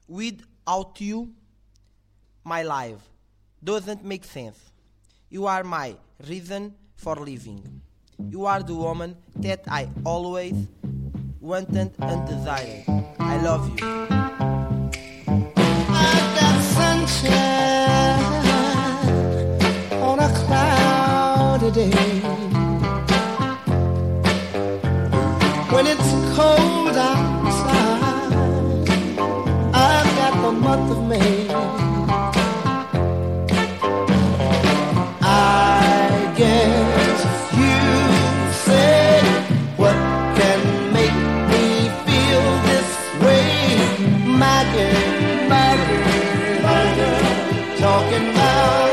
Without you, my life doesn't make sense. You are my reason for living. You are the woman that I always wanted and desired. I love you. I've got sunshine on a cloudy day. When it's cold outside, I've got the month of May. I guess you say, what can make me feel this way? My girl, talking about